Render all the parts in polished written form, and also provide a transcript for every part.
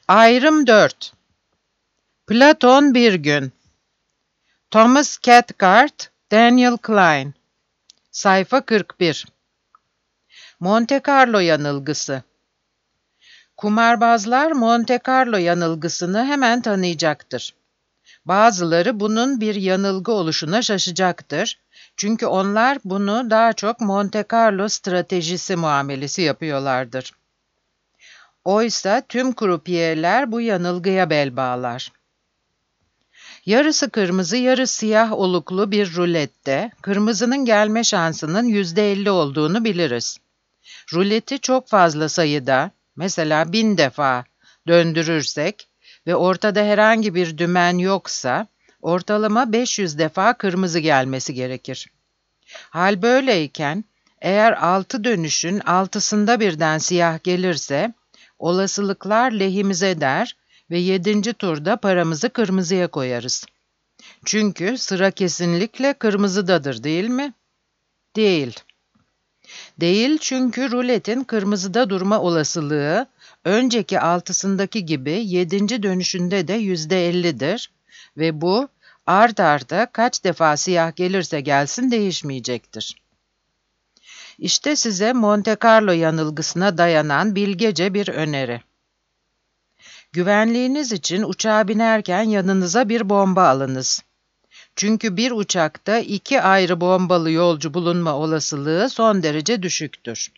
Ayrım 4. Platon bir gün. Thomas Cathcart, Daniel Klein. Sayfa 41. Monte Carlo yanılgısı. Kumarbazlar Monte Carlo yanılgısını hemen tanıyacaktır. Bazıları bunun bir yanılgı oluşuna şaşacaktır. Çünkü onlar bunu daha çok Monte Carlo stratejisi muamelesi yapıyorlardır. Oysa tüm krupiyerler bu yanılgıya bel bağlar. Yarısı kırmızı, yarısı siyah oluklu bir rulette, kırmızının gelme şansının %50 olduğunu biliriz. Ruleti çok fazla sayıda, mesela 1000 defa döndürürsek ve ortada herhangi bir dümen yoksa, ortalama 500 defa kırmızı gelmesi gerekir. Hal böyleyken, eğer 6 dönüşün 6'sında birden siyah gelirse, olasılıklar lehimize der ve 7. turda paramızı kırmızıya koyarız. Çünkü sıra kesinlikle kırmızıdadır, değil mi? Değil. Değil çünkü ruletin kırmızıda durma olasılığı önceki 6'sındaki gibi 7. dönüşünde de %50'dir ve bu art arda kaç defa siyah gelirse gelsin değişmeyecektir. İşte size Monte Carlo yanılgısına dayanan bilgece bir öneri. Güvenliğiniz için uçağa binerken yanınıza bir bomba alınız. Çünkü bir uçakta 2 ayrı bombalı yolcu bulunma olasılığı son derece düşüktür.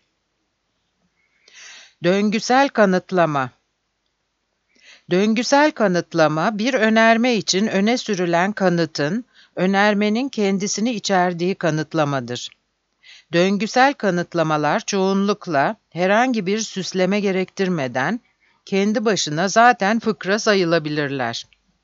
Döngüsel kanıtlama. Döngüsel kanıtlama, bir önerme için öne sürülen kanıtın, önermenin kendisini içerdiği kanıtlamadır. Döngüsel kanıtlamalar çoğunlukla herhangi bir süsleme gerektirmeden, kendi başına zaten fıkra sayılabilirler.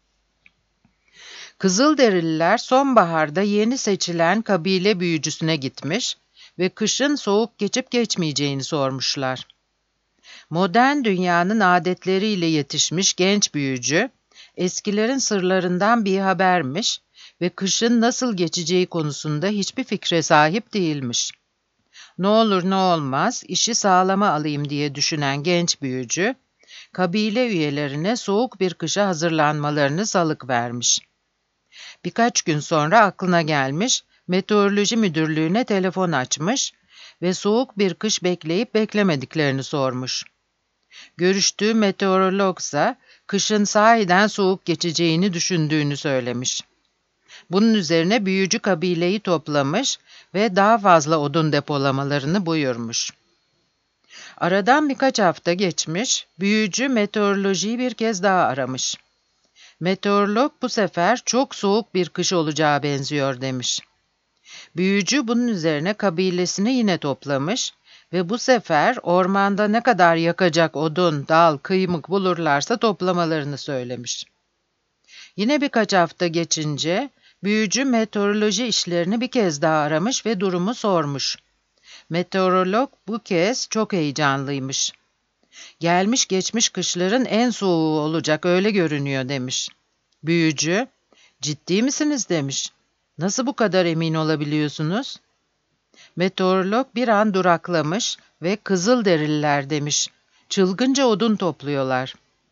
Kızılderililer sonbaharda yeni seçilen kabile büyücüsüne gitmiş ve kışın soğuk geçip geçmeyeceğini sormuşlar. Modern dünyanın adetleriyle yetişmiş genç büyücü, eskilerin sırlarından bir habermiş ve kışın nasıl geçeceği konusunda hiçbir fikre sahip değilmiş. Ne olur ne olmaz işi sağlama alayım diye düşünen genç büyücü, kabile üyelerine soğuk bir kışa hazırlanmalarını salıkvermiş. Birkaç gün sonra aklına gelmiş, meteoroloji müdürlüğüne telefon açmış ve soğuk bir kış bekleyip beklemediklerini sormuş. Görüştüğü meteorologsa kışın sahiden soğuk geçeceğini düşündüğünü söylemiş. Bunun üzerine büyücü kabileyi toplamış ve daha fazla odun depolamalarını buyurmuş. Aradan birkaç hafta geçmiş, büyücü meteorolojiyi bir kez daha aramış. Meteorolog bu sefer çok soğuk bir kış olacağı benziyor demiş. Büyücü bunun üzerine kabilesini yine toplamış ve bu sefer ormanda ne kadar yakacak odun, dal, kıymık bulurlarsa toplamalarını söylemiş. Yine birkaç hafta geçince büyücü meteoroloji işlerini bir kez daha aramış ve durumu sormuş. Meteorolog bu kez çok heyecanlıymış. Gelmiş geçmiş kışların en soğuğu olacak öyle görünüyor demiş. Büyücü, ciddi misiniz demiş. Nasıl bu kadar emin olabiliyorsunuz? Meteorolog bir an duraklamış ve Kızılderililer demiş. Çılgınca odun topluyorlar.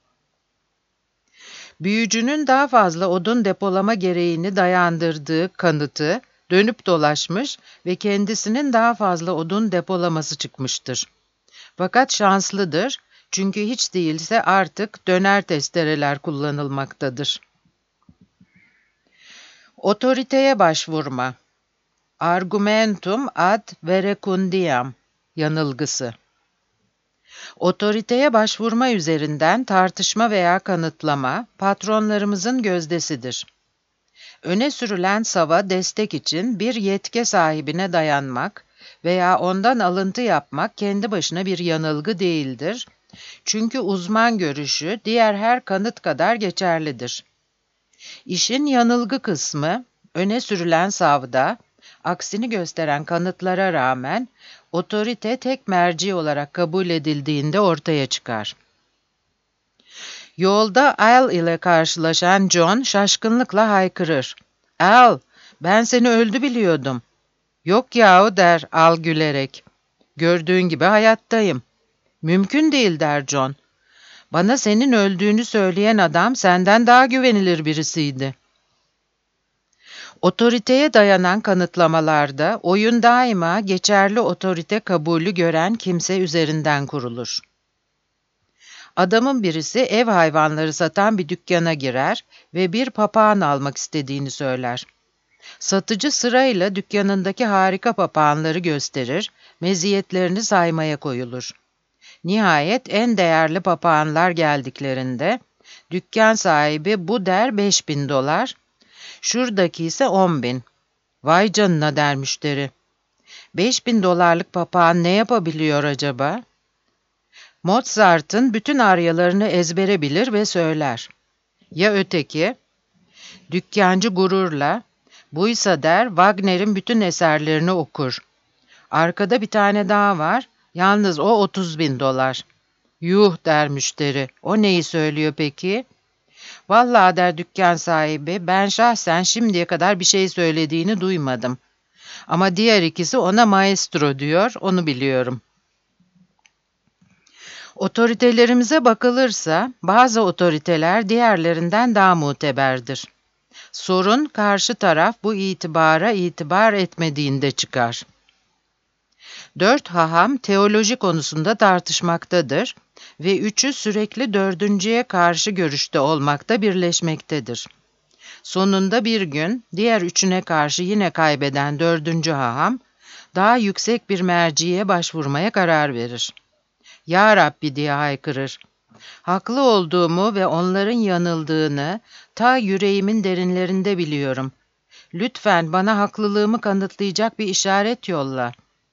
Büyücünün daha fazla odun depolama gereğini dayandırdığı kanıtı dönüp dolaşmış ve kendisinin daha fazla odun depolaması çıkmıştır. Fakat şanslıdır çünkü hiç değilse artık döner testereler kullanılmaktadır. Otoriteye başvurma. Argumentum ad verecundiam yanılgısı. Otoriteye başvurma üzerinden tartışma veya kanıtlama, patronlarımızın gözdesidir. Öne sürülen sava destek için bir yetki sahibine dayanmak veya ondan alıntı yapmak kendi başına bir yanılgı değildir. Çünkü uzman görüşü diğer her kanıt kadar geçerlidir. İşin yanılgı kısmı, öne sürülen savda, aksini gösteren kanıtlara rağmen otorite tek merci olarak kabul edildiğinde ortaya çıkar. Yolda Al ile karşılaşan John şaşkınlıkla haykırır. Al, ben seni öldü biliyordum. Yok yahu der Al gülerek. Gördüğün gibi hayattayım. Mümkün değil der John. Bana senin öldüğünü söyleyen adam senden daha güvenilir birisiydi. Otoriteye dayanan kanıtlamalarda oyun daima geçerli otorite kabulü gören kimse üzerinden kurulur. Adamın birisi ev hayvanları satan bir dükkana girer ve bir papağan almak istediğini söyler. Satıcı sırayla dükkanındaki harika papağanları gösterir, meziyetlerini saymaya koyulur. Nihayet en değerli papağanlar geldiklerinde, dükkan sahibi bu der $5.000, şuradaki ise 10.000. Vay canına der müşteri. $5.000'lık papağan ne yapabiliyor acaba? Mozart'ın bütün aryalarını ezbere bilir ve söyler. Ya öteki? Dükkancı gururla, buysa der Wagner'in bütün eserlerini okur. Arkada bir tane daha var, yalnız o $30.000. Yuh der müşteri, o neyi söylüyor peki? Vallahi der dükkan sahibi, ben şahsen şimdiye kadar bir şey söylediğini duymadım. Ama diğer ikisi ona maestro diyor, onu biliyorum. Otoritelerimize bakılırsa, bazı otoriteler diğerlerinden daha muteberdir. Sorun karşı taraf bu itibara itibar etmediğinde çıkar. 4 haham teoloji konusunda tartışmaktadır ve üçü sürekli dördüncüye karşı görüşte olmakta birleşmektedir. Sonunda bir gün diğer üçüne karşı yine kaybeden 4. haham, daha yüksek bir merciye başvurmaya karar verir. Ya Rabbi diye haykırır. Haklı olduğumu ve onların yanıldığını ta yüreğimin derinlerinde biliyorum. Lütfen bana haklılığımı kanıtlayacak bir işaret yolla.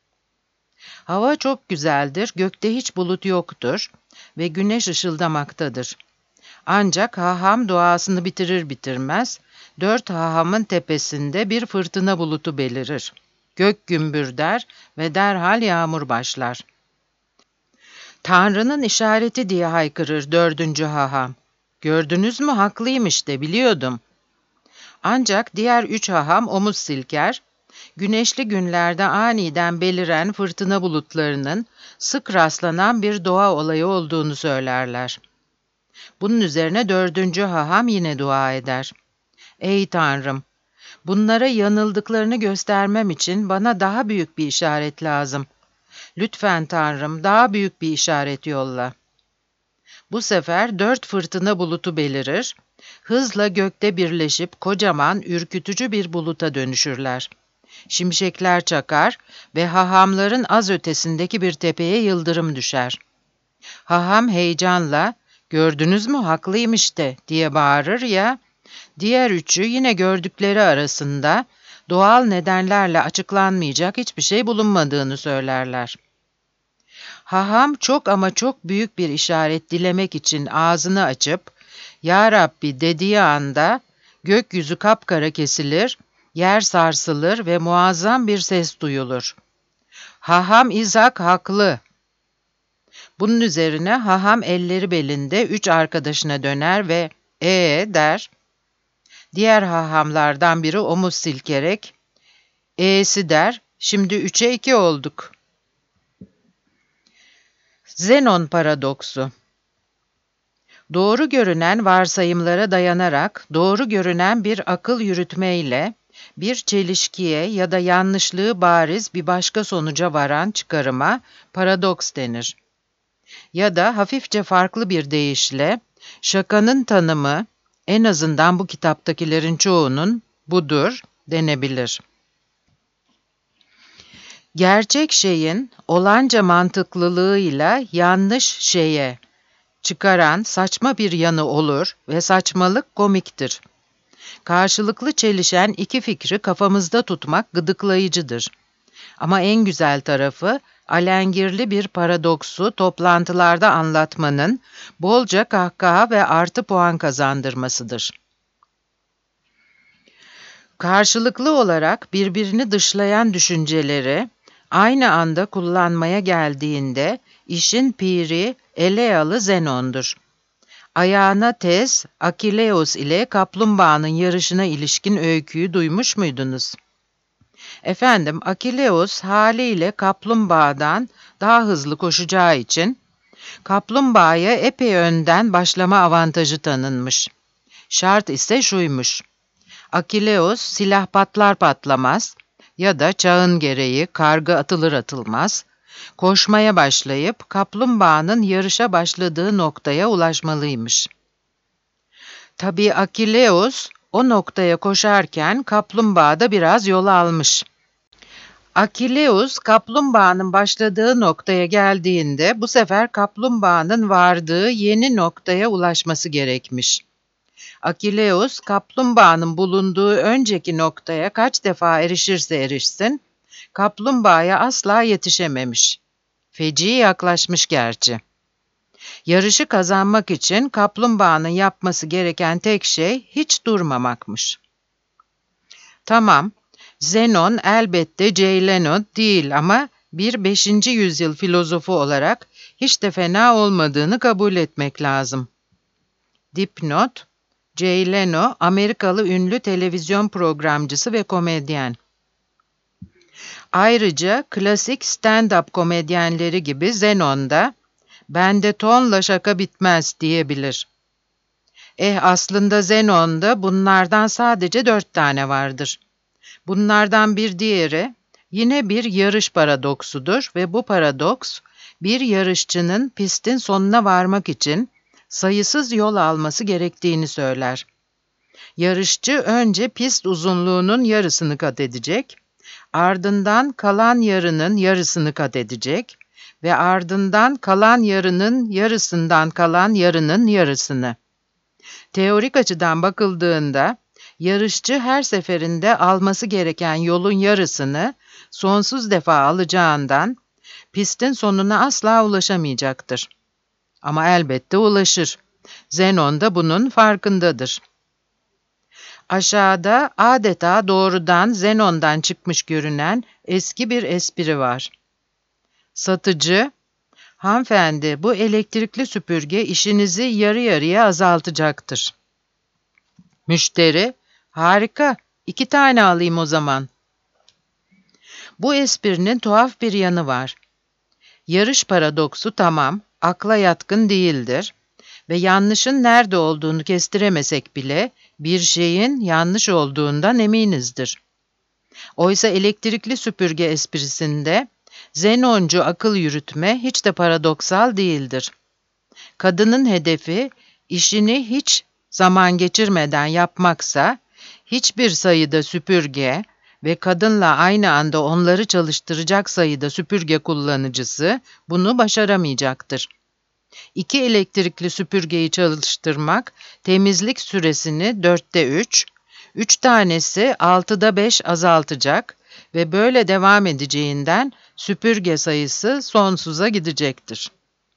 Hava çok güzeldir, gökte hiç bulut yoktur ve güneş ışıldamaktadır. Ancak haham duasını bitirir bitirmez, 4 hahamın tepesinde bir fırtına bulutu belirir. Gök gümbürder ve derhal yağmur başlar. Tanrı'nın işareti diye haykırır 4. haham. Gördünüz mü, haklıyım işte, biliyordum. Ancak diğer 3 haham omuz silker, güneşli günlerde aniden beliren fırtına bulutlarının sık rastlanan bir doğa olayı olduğunu söylerler. Bunun üzerine 4. haham yine dua eder. Ey Tanrım! Bunlara yanıldıklarını göstermem için bana daha büyük bir işaret lazım. Lütfen Tanrım, daha büyük bir işaret yolla. Bu sefer 4 fırtına bulutu belirir, hızla gökte birleşip kocaman, ürkütücü bir buluta dönüşürler. Şimşekler çakar ve hahamların az ötesindeki bir tepeye yıldırım düşer. Haham heyecanla, gördünüz mü haklıyım işte diye bağırır ya, diğer üçü yine gördükleri arasında doğal nedenlerle açıklanmayacak hiçbir şey bulunmadığını söylerler. Haham çok ama çok büyük bir işaret dilemek için ağzını açıp, Ya Rabbi dediği anda gökyüzü kapkara kesilir, yer sarsılır ve muazzam bir ses duyulur. Haham İzhak haklı. Bunun üzerine haham elleri belinde 3 arkadaşına döner ve der. Diğer hahamlardan biri omuz silkerek, der, şimdi 3'e 2 olduk. Zenon paradoksu. Doğru görünen varsayımlara dayanarak doğru görünen bir akıl yürütmeyle bir çelişkiye ya da yanlışlığı bariz bir başka sonuca varan çıkarıma paradoks denir. Ya da hafifçe farklı bir deyişle şakanın tanımı, en azından bu kitaptakilerin çoğunun budur denebilir. Gerçek şeyin olanca mantıklılığıyla yanlış şeye çıkaran saçma bir yanı olur ve saçmalık komiktir. Karşılıklı çelişen iki fikri kafamızda tutmak gıdıklayıcıdır. Ama en güzel tarafı, alengirli bir paradoksu toplantılarda anlatmanın bolca kahkaha ve artı puan kazandırmasıdır. Karşılıklı olarak birbirini dışlayan düşünceleri aynı anda kullanmaya geldiğinde işin piri Elealı Zenon'dur. Ayağına tez, Akileos ile kaplumbağanın yarışına ilişkin öyküyü duymuş muydunuz? Efendim, Akileos haliyle kaplumbağadan daha hızlı koşacağı için Kaplumbağaya epey önden başlama avantajı tanınmış. Şart ise şuymuş: Akileus silah patlar patlamaz ya da çağın gereği kargı atılır atılmaz koşmaya başlayıp kaplumbağanın yarışa başladığı noktaya ulaşmalıymış. Tabii Akileus o noktaya koşarken kaplumbağa da biraz yol almış. Akileus kaplumbağanın başladığı noktaya geldiğinde bu sefer kaplumbağanın vardığı yeni noktaya ulaşması gerekmiş. Akileus kaplumbağanın bulunduğu önceki noktaya kaç defa erişirse erişsin, kaplumbağaya asla yetişememiş. Feci yaklaşmış gerçi. Yarışı kazanmak için kaplumbağanın yapması gereken tek şey hiç durmamakmış. Tamam, Zenon elbette Jay Leno değil ama bir 5. yüzyıl filozofu olarak hiç de fena olmadığını kabul etmek lazım. Dipnot: Jay Leno, Amerikalı ünlü televizyon programcısı ve komedyen. Ayrıca klasik stand-up komedyenleri gibi Zenon da "bende tonla şaka bitmez" diyebilir. Aslında Zenon'da bunlardan sadece 4 tane vardır. Bunlardan bir diğeri yine bir yarış paradoksudur ve bu paradoks bir yarışçının pistin sonuna varmak için sayısız yol alması gerektiğini söyler. Yarışçı önce pist uzunluğunun yarısını kat edecek, ardından kalan yarının yarısını kat edecek ve ardından kalan yarının yarısından kalan yarının yarısını. Teorik açıdan bakıldığında, yarışçı her seferinde alması gereken yolun yarısını sonsuz defa alacağından, pistin sonuna asla ulaşamayacaktır. Ama elbette ulaşır. Zenon da bunun farkındadır. Aşağıda adeta doğrudan Zenon'dan çıkmış görünen eski bir espri var. Satıcı: "Hanımefendi, bu elektrikli süpürge işinizi yarı yarıya azaltacaktır." Müşteri: "Harika, 2 tane alayım o zaman." Bu esprinin tuhaf bir yanı var. Yarış paradoksu tamam, akla yatkın değildir ve yanlışın nerede olduğunu kestiremesek bile bir şeyin yanlış olduğundan eminizdir. Oysa elektrikli süpürge esprisinde Zenoncu akıl yürütme hiç de paradoksal değildir. Kadının hedefi işini hiç zaman geçirmeden yapmaksa, hiçbir sayıda süpürge ve kadınla aynı anda onları çalıştıracak sayıda süpürge kullanıcısı bunu başaramayacaktır. 2 elektrikli süpürgeyi çalıştırmak temizlik süresini 4'te 3, 3 tanesi 6'da 5 azaltacak ve böyle devam edeceğinden süpürge sayısı sonsuza gidecektir.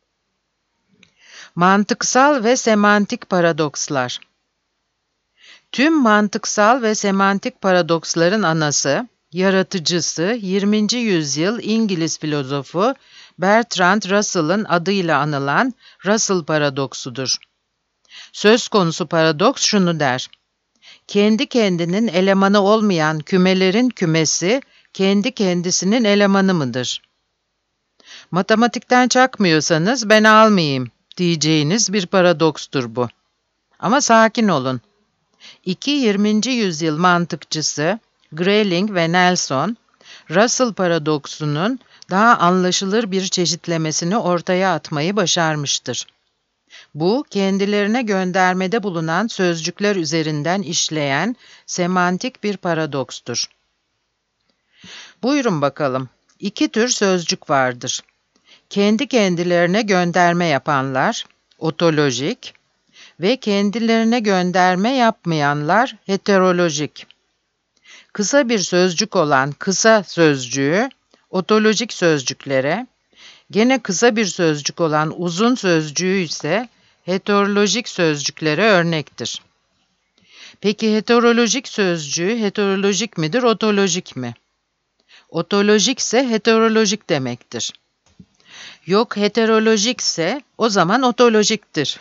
Mantıksal ve semantik paradokslar. Tüm mantıksal ve semantik paradoksların anası, yaratıcısı 20. yüzyıl İngiliz filozofu Bertrand Russell'ın adıyla anılan Russell paradoksudur. Söz konusu paradoks şunu der: kendi kendinin elemanı olmayan kümelerin kümesi kendi kendisinin elemanı mıdır? Matematikten çakmıyorsanız ben almayayım diyeceğiniz bir paradokstur bu. Ama sakin olun. 2 20. yüzyıl mantıkçısı Grayling ve Nelson, Russell paradoksunun daha anlaşılır bir çeşitlemesini ortaya atmayı başarmıştır. Bu, kendilerine göndermede bulunan sözcükler üzerinden işleyen semantik bir paradokstur. Buyurun bakalım. 2 tür sözcük vardır. Kendi kendilerine gönderme yapanlar, otolojik ve kendilerine gönderme yapmayanlar, heterolojik. Kısa bir sözcük olan kısa sözcüğü, otolojik sözcüklere, gene kısa bir sözcük olan uzun sözcüğü ise heterolojik sözcüklere örnektir. Peki heterolojik sözcüğü heterolojik midir, otolojik mi? Otolojik ise heterolojik demektir. Yok heterolojikse o zaman otolojiktir.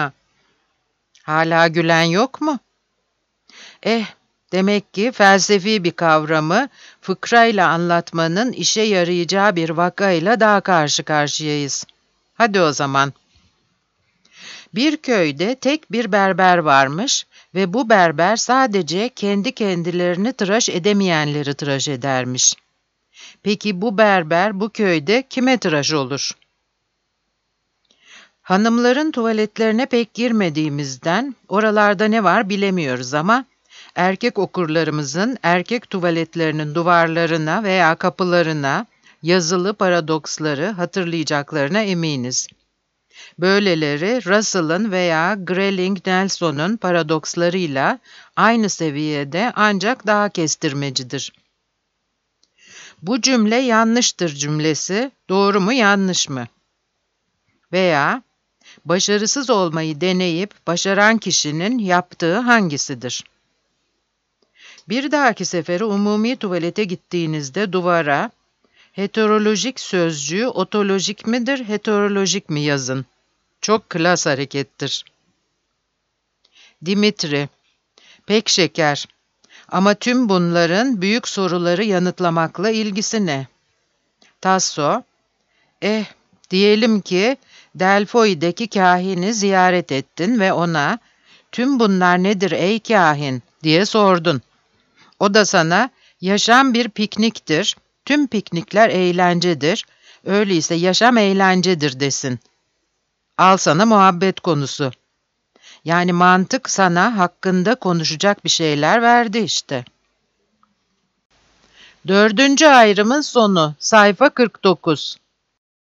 Hala gülen yok mu? Demek ki felsefi bir kavramı fıkrayla anlatmanın işe yarayacağı bir vakayla daha karşı karşıyayız. Hadi o zaman. Bir köyde tek bir berber varmış ve bu berber sadece kendi kendilerini tıraş edemeyenleri tıraş edermiş. Peki bu berber bu köyde kime tıraş olur? Hanımların tuvaletlerine pek girmediğimizden oralarda ne var bilemiyoruz ama erkek okurlarımızın erkek tuvaletlerinin duvarlarına veya kapılarına yazılı paradoksları hatırlayacaklarına eminiz. Böyleleri Russell'ın veya Grelling-Nelson'un paradokslarıyla aynı seviyede ancak daha kestirmecidir. Bu cümle yanlıştır cümlesi doğru mu yanlış mı? Veya başarısız olmayı deneyip başaran kişinin yaptığı hangisidir? Bir dahaki sefere umumi tuvalete gittiğinizde duvara heterolojik sözcüğü otolojik midir, heterolojik mi yazın. Çok klas harekettir. Dimitri, pek şeker. Ama tüm bunların büyük soruları yanıtlamakla ilgisi ne? Tasso, diyelim ki Delphoi'deki kahini ziyaret ettin ve ona "Tüm bunlar nedir ey kahin?" diye sordun. O da sana "Yaşam bir pikniktir, tüm piknikler eğlencedir, öyleyse yaşam eğlencedir" desin. Al sana muhabbet konusu. Yani mantık sana hakkında konuşacak bir şeyler verdi işte. 4. ayrımın sonu, sayfa 49.